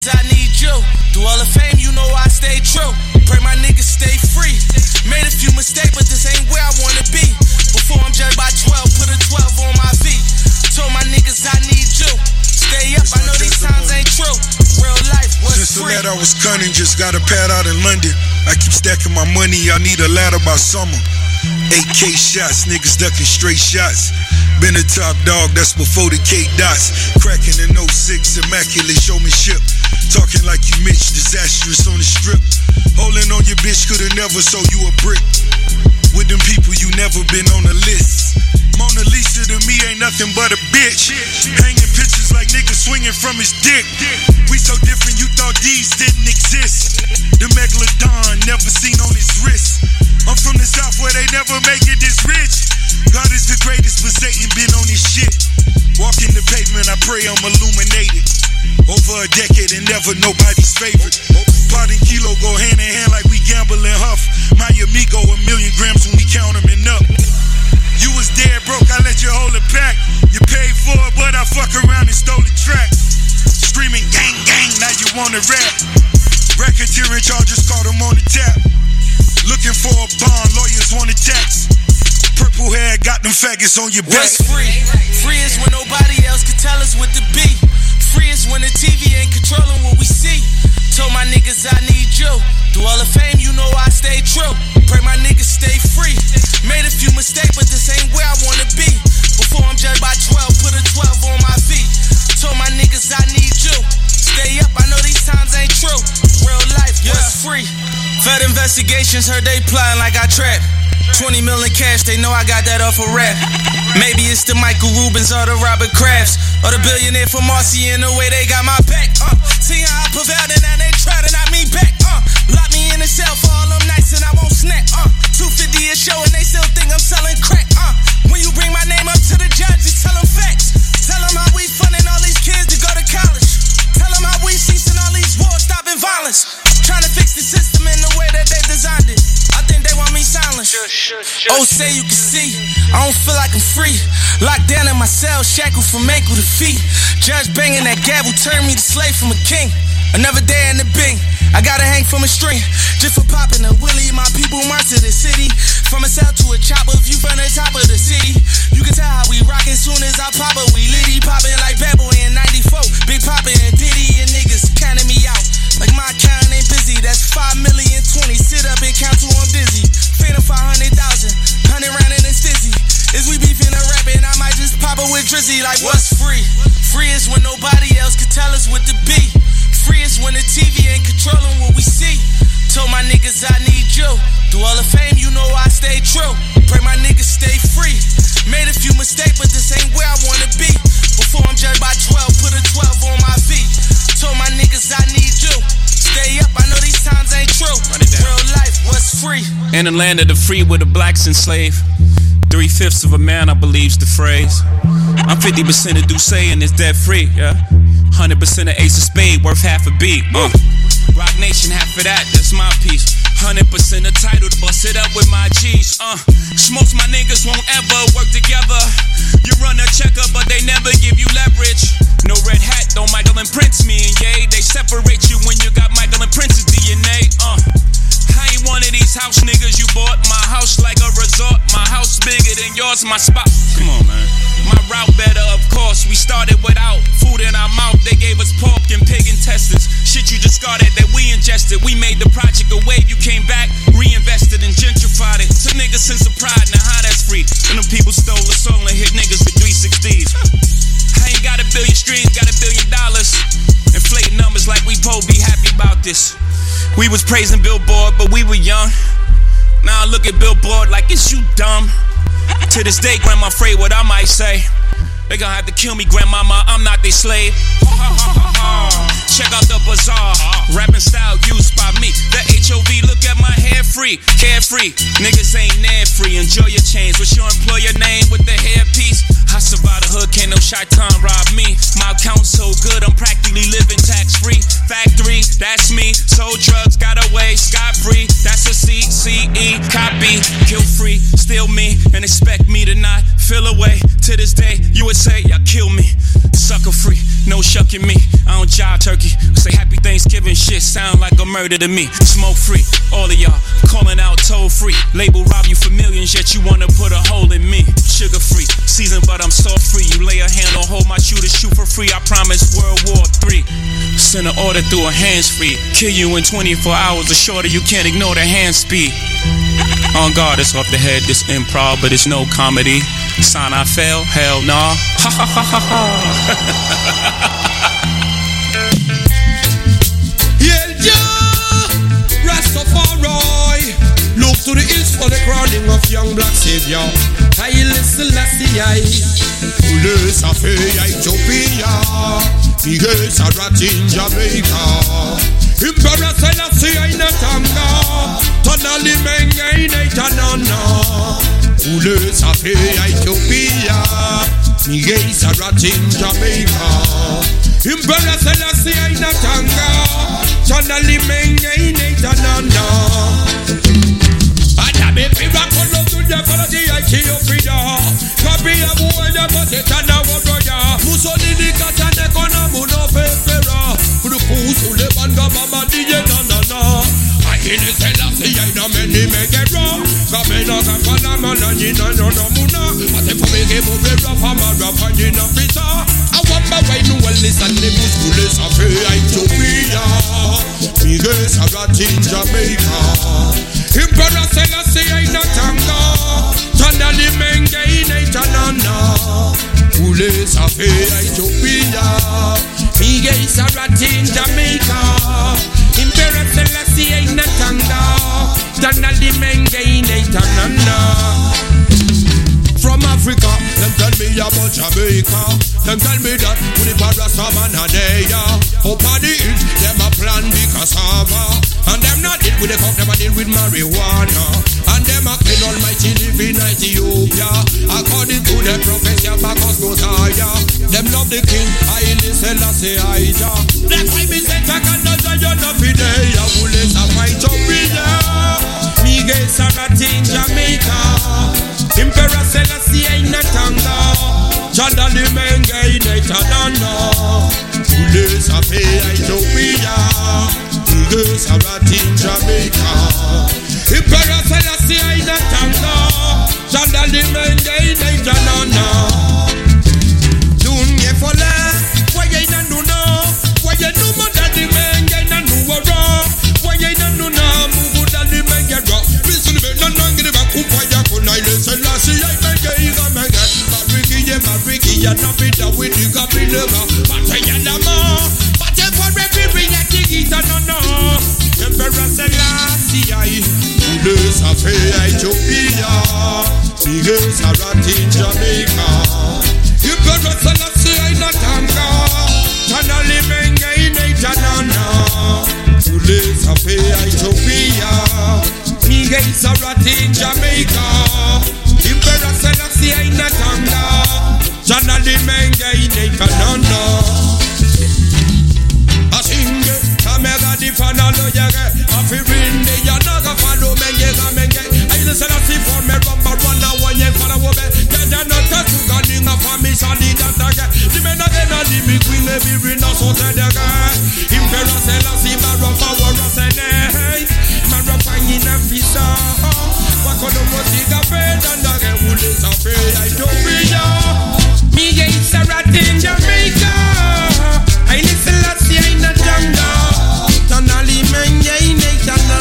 I need you. Through all the fame, you know I stay true. Pray my niggas stay free. Made a few mistakes, but this ain't where I wanna be. Before I'm judged by 12, put a 12 on my feet. Told my niggas I need you. Stay up, I know these times ain't true. Real life was Since free. the ladder I was cunning, just got a pad out in London. I keep stacking my money, I need a ladder by summer. 8K shots, niggas ducking straight shots. Been a top dog, that's before the K dots. Cracking in 06, immaculate showmanship. Talking like you Mitch, disastrous on the strip. Holding on your bitch, could've never sold you a brick. With them people, you never been on the list. Mona Lisa to me ain't nothing but a bitch. Hanging pictures like niggas swinging from his dick. We so different, you thought these didn't exist. The Megalodon never seen on his wrist. I'm from the south where they never make it this rich. God is the greatest, but Satan been on his shit. Walking the pavement, I pray I'm illuminated. Over a decade and never nobody's favorite. Pot and kilo go hand in hand like we gamble and huff. My amigo, 1,000,000 grams when we count them and up. You was dead broke, I let you hold it back. You paid for it, but I fuck around and stole the track. Screaming gang gang, now you wanna rap. Racketeering charges, caught them on the tap. Looking for a bond, lawyers want a tax. Purple hair, got them faggots on your back. What's free? Free is when nobody else can tell us what to be. Free is when the TV ain't controlling what we see. Told my niggas I need you. Through all the fame, you know I stay true. Pray my niggas stay free. Made a few mistakes, but this ain't where I wanna be. Before I'm judged by 12, put a 12 on my feet. Told my niggas I need you. Stay up, I know these times ain't true. Real life was free. Fed investigations, heard they plotting like I trap. 20 million cash, they know I got that off a rap. Maybe it's the Michael Rubens or the Robert Krafts, or the billionaire from Marcy in the way they got my back. See how I prevailed and now they try to knock me back. Lock me in the cell for all them nights and I won't snap. 250 a show and they still think I'm selling crack. When you bring my name up to the judge, you tell them facts. Tell them how we funding all these kids to go to college. Tell them how we ceasing all these wars, stopping violence. Trying to fix the system in the way that they designed it. I think they want me silent. Oh, say you can see, I don't feel like I'm free. Locked down in my cell, shackled from ankle to feet. Judge banging that gavel, turned me to slave from a king. Another day in the Bing, I gotta hang from a string. Just for popping a Willie, my people march to the city. From a cell to a chopper, view from the top of the city. You can tell how we rockin' soon as I pop up. We litty poppin' like Bad Boy in 94. Big Poppin' and Diddy and niggas counting me out. Like my account ain't busy, that's 5,000,020. Sit up and count till I'm dizzy. Phantom 500,000, 100 round in a stizzy. Is we beefing or rapping, I might just pop up with Drizzy. Like what's free? Free is when nobody else can tell us what to be. Free is when the TV ain't controlling what we see. Told my niggas I need you. Through all the fame, you know I stay true. Pray my niggas stay free. Made a few mistakes, but this ain't where I wanna be. Before I'm judged by 12, put a 12 on my feet. Told my niggas I need you. Stay up, I know these times ain't true. Real life was free. In the land of the free where the blacks enslaved. 3/5 of a man, I believe's the phrase. I'm 50% of Duce and it's debt free, yeah. 100% of Ace of Spade, worth half a beat. Rock Nation, half of that, that's my piece. 100% of title to bust it up with my G's. Most my niggas won't ever work together. You run a checker, but they never give you leverage. No red hat, though Michael and Prince, me and Ye. They separate you when you got Michael and Prince's DNA. I ain't one of these house niggas you bought. My house like a resort. My house bigger than yours, my spot. Come on, man. My route better, of course. We started without food in our mouth. They gave us pork and pig intestines. Shit you discarded that we ingested. We made the project a wave. You came back, reinvested and gentrified it. Took niggas sense of pride, now how that's free. And them people stole the soul and hit niggas with 360s. I ain't got a billion streams, got $1 billion. Inflating numbers like we po be happy about this. We was praising Billboard, but we were young. Now I look at Billboard like, is you dumb? To this day, grandma afraid what I might say. They gon' have to kill me, grandmama, I'm not their slave. Check out the bazaar, rapping style used by me. The HOV, look at my hair free, carefree. Niggas ain't near free, enjoy your chains. What's your employer name with the hairpiece? I survived the hood, can't no shaitan rob me. My account's so good, I'm practically living tax-free. Factory, that's me. Sold drugs, got away, scot-free. That's a CCE, copy, kill free. Still me, and expect me to not feel away. To this day, you would say, y'all kill me. Sucker free, no shucking me. I don't jive turkey. Say happy shit sound like a murder to me. Smoke free, all of y'all calling out toll free. Label rob you for millions, yet you wanna put a hole in me. Sugar free, seasoned but I'm salt free. You lay a hand on hold my shooter, shoot for free. I promise World War III. Send an order through a hands free. Kill you in 24 hours or shorter, you can't ignore the hand speed. On guard, it's off the head, this improv, but it's no comedy. Sign I fail, hell nah. Ha ha ha ha ha. Rastafari, look to the east for the crowning of young black savior. Haile Selassie, Ule Safe Ethiopia, Miguel Sarat in Jamaica, Emperor Selassie Natanga, Tonali Menge Itanana, Ule Safe Ethiopia, Miguel Sarat in Jamaica, Emperor Selassie Natanga, Tonali Menge Itanana. Adabe Piraco to the quality I kill Frida. Copy a boy that was it and our brother. Mussolini Catane Conamuno Pepera. Puruku Sulebanga Mama Diana Nana. I in a Selassie, I know many make it wrong. Kamena Kapanama Nina Muna. But if I make a movie, Rafamara Finding a Pizza. I want my way to listen to the Musculis of Ethiopia. Miguel Sarat in Jamaica. Emperor Selassie Natanga, Tandali Menge Itanana, Ule Safe Ethiopia, Miguel Sarat in Jamaica, Emperor Selassie Natanga, Tandali Menge Itanana. From Africa, them tell me about Jamaica. Them tell me that with the Parasaman are there. Up on the hill, them a plan the cassava. And them not deal with the coke, them a deal with marijuana. And them a clean almighty live in Ethiopia. According to the professor Bacchus Mosiah. Them love the king, Haile Selassie Aija. That's why me say Takana Zion of Idea. Ule Safe Ethiopia, Miguel Sarat in Jamaica, Emperor Selassie Natanga, Tandali Menge Itanana, Ule Safe Ethiopia, Miguel Sarat in Jamaica, Emperor Selassie Natanga, Tandali Menge Itanana. Dunye Fola, Waye Nanuna, Waye Numa Dadi Menge Nanuara, Waye Nanuna, Mugu Dadi Menge Rock, Listen to me, Nanangri Bakupaya Kunaile Selassie, I Menge Menge, Mariki, Yanapita with the Gabriela, Patayana, Patefor Repi, Yatigitana, Emperor Selassie, Ule Safe Ethiopia, Miguel Sarat in Jamaica, Emperor Selassie Natanga, Tanali Menge Itanana, Ule Safe Ethiopia, Miguel Sarat in Jamaica, Emperor Selassie Natanga, Tanali Menge Itanana. I sing it, Kamega di Fanalo Yaga, Afirinde Yanaga Falo Menge Menge. I listen to see for me rumba run away and follow me. They're not to gunning a family solid and dagger. The men again are the big queen, maybe bring us on the dagger. Emperor Selassie, Marafa, Warasene, Marafa in a visa. Wakonomotiga Fed and Dagger Wood is a fair Ethiopia. Miguel Sarat in Jamaica. I listen to see in the jungle. Tanali Menge Natana.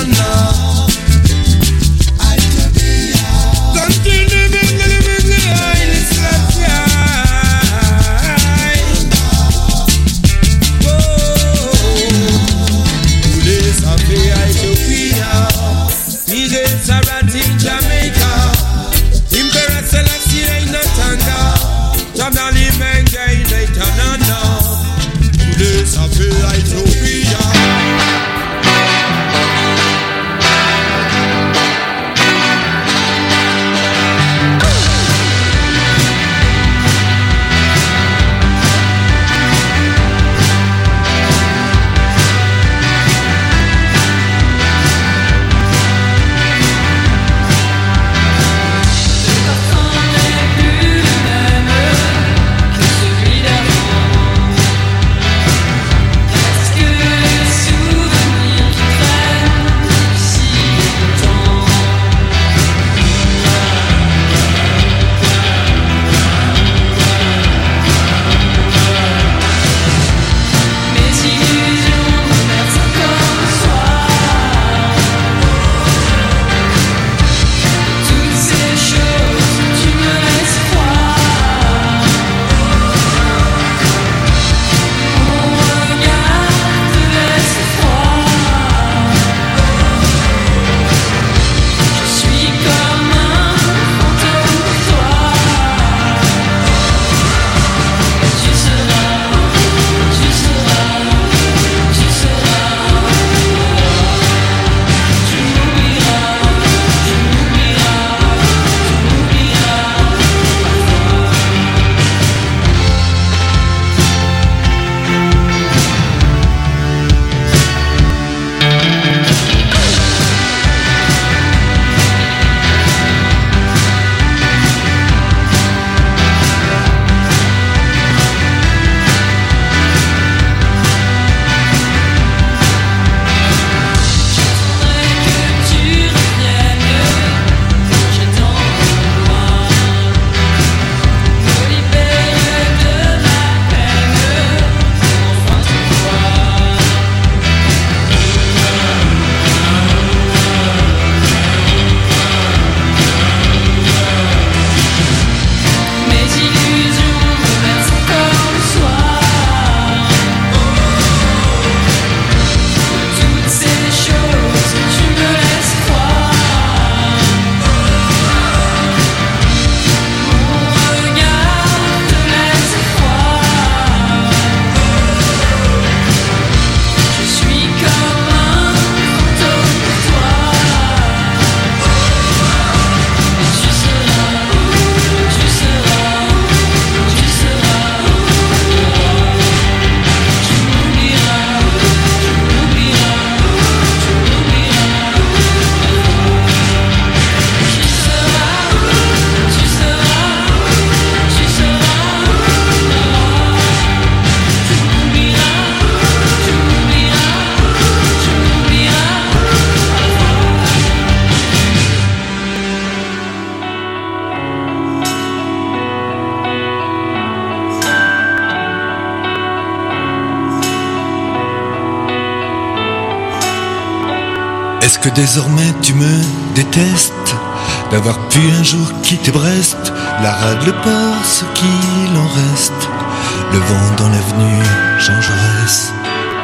Est-ce que désormais tu me détestes d'avoir pu un jour quitter Brest, la rade, le port, ce qu'il en reste, le vent dans l'avenue Jean Jaurès.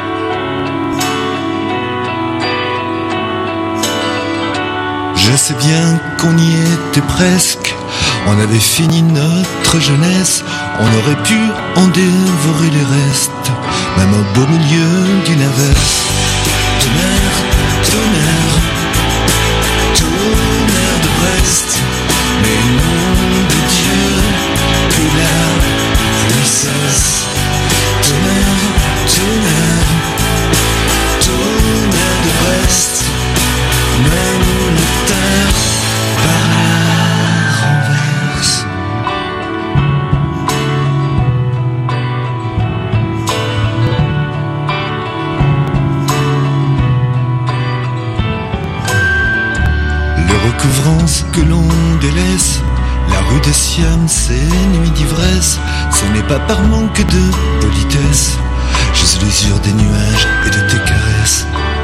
Je sais bien qu'on y était presque, on avait fini notre jeunesse, on aurait pu en dévorer les restes, même au beau milieu d'une averse. Tonnerre, tonnerre, tonnerre de Brest, mais nom de Dieu, que la pluie cesse. Tonnerre, tonnerre, tonnerre de Brest, même le terre par la renverse. Le recouvrance que l'on délaisse, la rue de Siam, ces nuits d'ivresse, ce n'est pas par manque de politesse, juste l'usure des nuages et de tes caresses.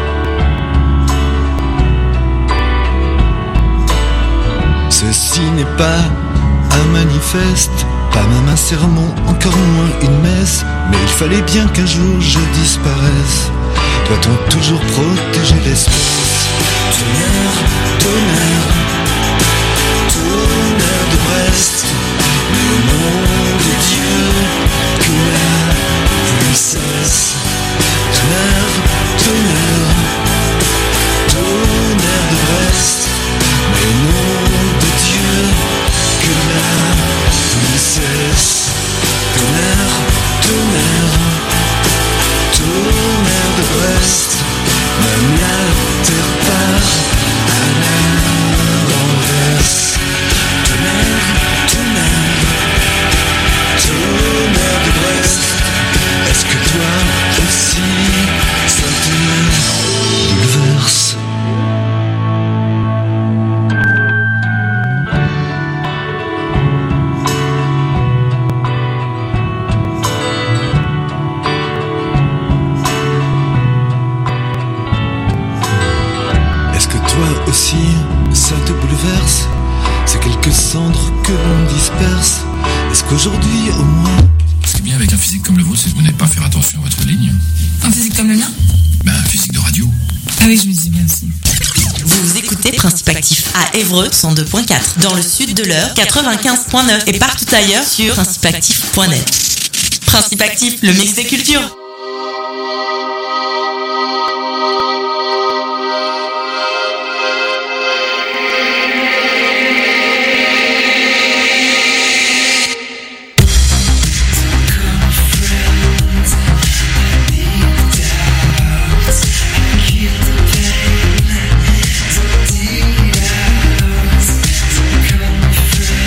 Ceci n'est pas un manifeste, pas même un sermon, encore moins une messe, mais il fallait bien qu'un jour je disparaisse. Doit-on toujours protéger l'espèce? Tonnerre, tonnerre, tonnerre de Brest, le nom de Dieu, que la pluie cesse. Tonnerre, tonnerre, tonnerre de Brest, mais nom de Dieu, que la pluie cesse. Tonnerre, tonnerre, tonnerre de Brest, même la terre part à la renverse. Tonnerre, tonnerre, tonnerre de Brest, est-ce que toi aussi ça te bouleverse? Aussi, ça te bouleverse, c'est quelques cendres que l'on disperse. Est-ce qu'aujourd'hui, au moins... Ce qui est bien avec un physique comme le vôtre, c'est que vous n'avez pas à faire attention à votre ligne. Un physique comme le mien? Un physique de radio. Ah oui, je me dis bien aussi. Vous écoutez Principe Actif à Évreux 102.4, dans le sud de l'Eure 95.9 et partout ailleurs sur principeactif.net. Principe Actif, le mix des cultures.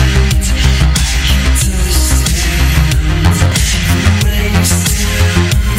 Still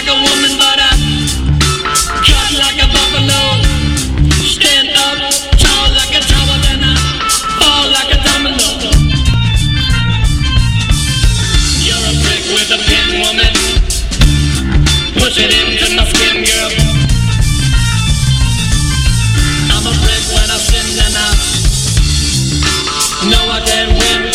like a woman, but I cut like a buffalo. Stand up, tall like a tower, then I fall like a domino. You're a brick with a pin, woman. Push it into my skin, girl. I'm a brick when I sin, and I know I can't win.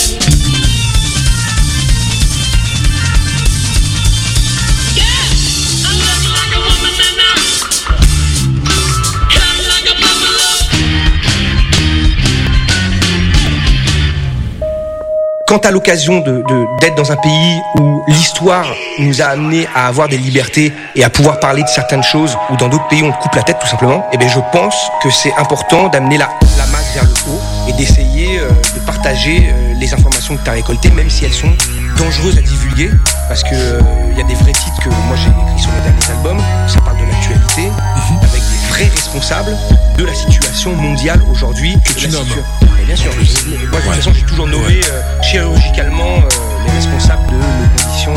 Quand t'as l'occasion d'être dans un pays où l'histoire nous a amené à avoir des libertés et à pouvoir parler de certaines choses, ou dans d'autres pays on te coupe la tête tout simplement, eh bien je pense que c'est important d'amener la masse vers le haut et d'essayer de partager les informations que t'as récoltées, même si elles sont dangereuses à divulguer, parce que y a des vrais titres que moi j'ai écrits sur mes derniers albums, ça parle de l'actualité, avec des vrais responsables de la situation mondiale aujourd'hui. Que tu nommes. Et bien sûr, moi de toute façon j'ai toujours nommé chirurgicalement les responsables de nos conditions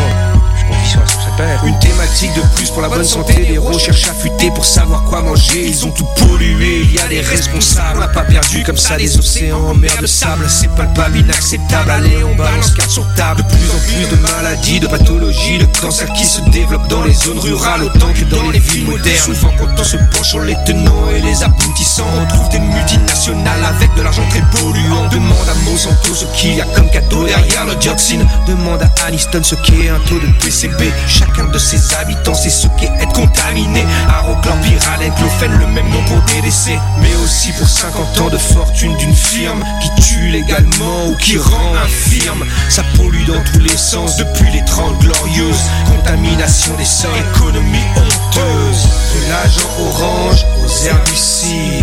à cette terre. Une thématique de plus pour la bonne santé, les recherches affûtées pour savoir quoi manger, ils ont tout pollué, il y a des responsables. On n'a pas perdu comme ça des océans en mer de sable, c'est palpable, inacceptable, allez on balance carte sur table. De plus en plus de maladies, de pathologies, de cancers qui se développent dans les zones rurales autant que dans les villes modernes. Souvent quand on se penche sur les tenants et les aboutissants, on trouve des multinationales avec de l'argent très polluant. Demande à Monsanto ce qu'il y a comme cadeau derrière le dioxine, demande à Aniston ce qu'est un taux de PCB. Chacun de ses habitants sait ce qu'est être contaminé. Arochlorpyralène, chlofène, le même nom pour des décès. Mais aussi pour 50 ans de fortune d'une firme qui tue légalement ou qui rend infirme. Ça pollue dans tous les sens depuis les 30 glorieuses. Contamination des sols, économie honteuse. De l'agent orange aux herbicides,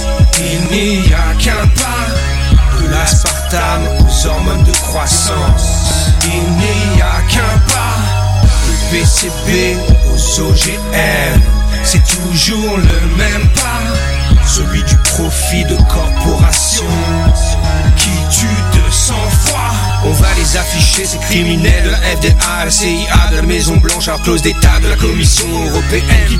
il n'y a qu'un pas. De l'aspartame aux hormones de croissance, il n'y a qu'un pas. Du PCB aux OGM, c'est toujours le même pas. Celui du profit de corporations qui tue de sang-froid. On va les afficher, ces criminels de la FDA, la CIA, de la Maison Blanche, à clause d'État, de la Commission Européenne.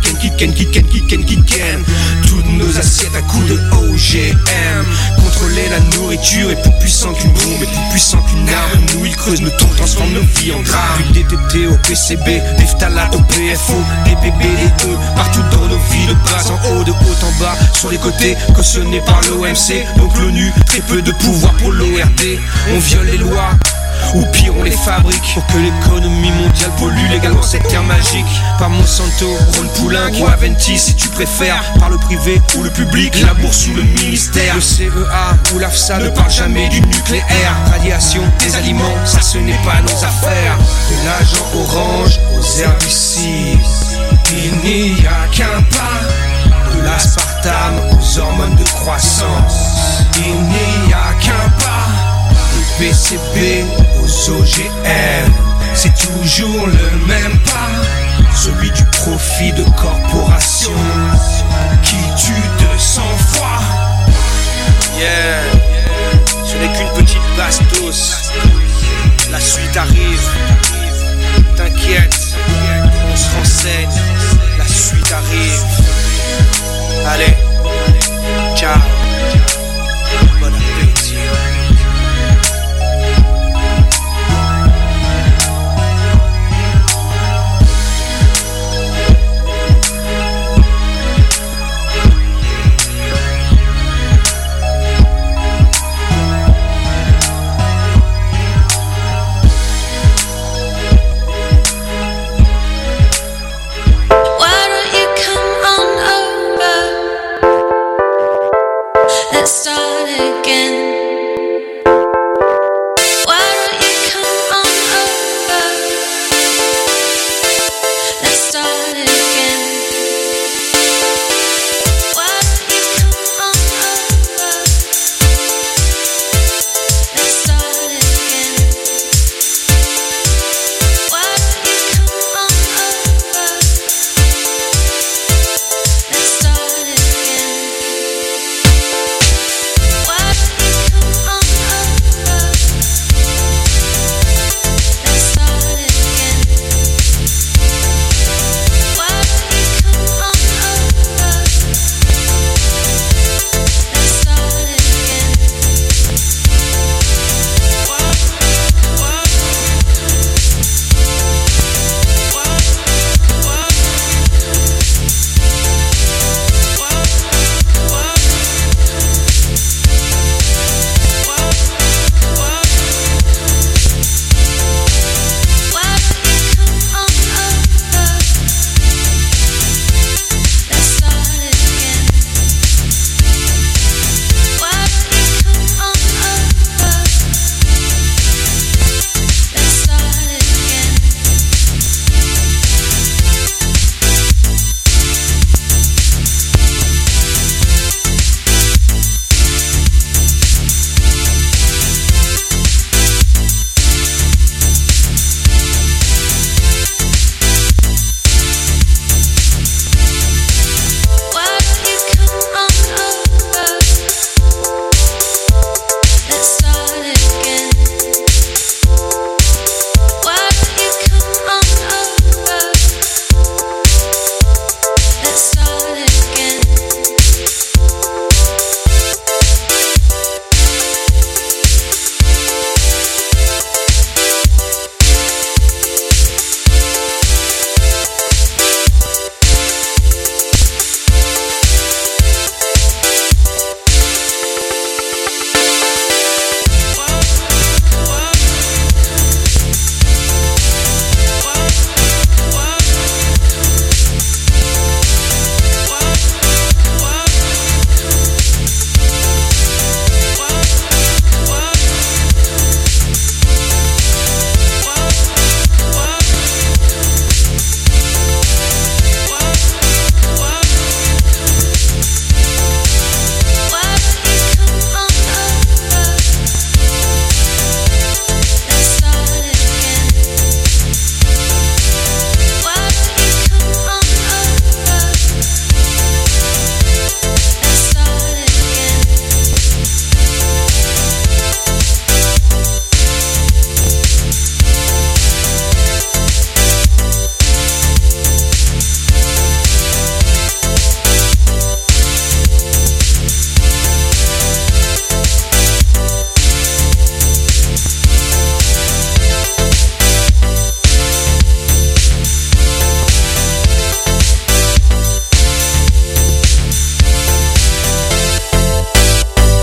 Qui ken. Toutes nos assiettes à coups de OGM. Contrôler la nourriture est plus puissant qu'une bombe, est plus puissant qu'une arme. Nous, ils creusent nos tombes, transforment nos vies en drames. Du DTT au PCB, des phtalates au PFO, des PB, des E, partout dans nos vies, de bas en haut, de haut en bas, sur les côtés, cautionnés par l'OMC. Donc l'ONU, très peu de pouvoir pour l'ORD. On viole les lois, ou pire on les fabrique, pour que l'économie mondiale pollue légalement cette terre magique. Par Monsanto, Ron Poulenc ou Aventis si tu préfères, par le privé ou le public, la bourse ou le ministère. Le CEA ou l'AFSA ne parle jamais du nucléaire. Radiation, des aliments, ça ce n'est pas nos affaires. De l'agent orange aux herbicides, il n'y a qu'un pas. De l'aspartame aux hormones de croissance, il n'y a qu'un pas. Du PCB aux OGM, c'est toujours le même pas. Celui du profit de corporations qui tue de sang-froid. Yeah, ce n'est qu'une petite bastos. La suite arrive.